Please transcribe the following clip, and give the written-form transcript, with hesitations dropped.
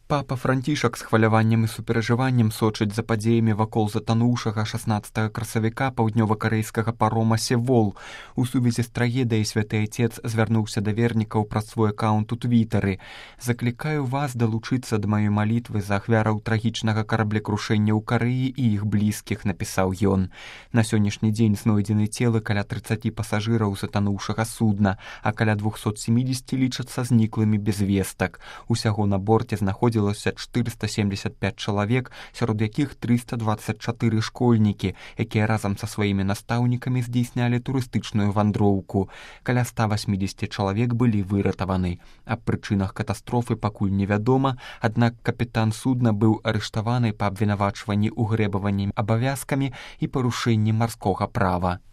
Папа Францішак з хваляваннем і суперажываннем сочыць за падзеямі вакол затануўшага 16 красавіка паўднёва-карэйскага парома «Севол». У сувязі з трагедыяй святы Отец звярнуўся да вернікаў праз свой аккаунт у Твітары. «Заклікаю вас далучыцца да маёй малітвы за ахвяраў трагічнага караблекрушэння ў Карэі і іх блізкіх», напісаў ён. На сённяшні дзень знойдзены целы каля 30 пасажыраў затануўшага судна, а каля 270 лічацца зніклымі без вестак. Усяго на борце знаходзілася 475 чалавек, сярод якіх 324 школьнікі, якія разам са сваімі настаўнікамі здзейснялі турыстычную вандроўку. Каля 180 чалавек былі выратаваны. Аб прычынах катастрофы пакуль невядома, аднак капітан судна быў арыштаваны па абвінавачванні ў грэбаванні абавязкамі і парушэнні марскога права.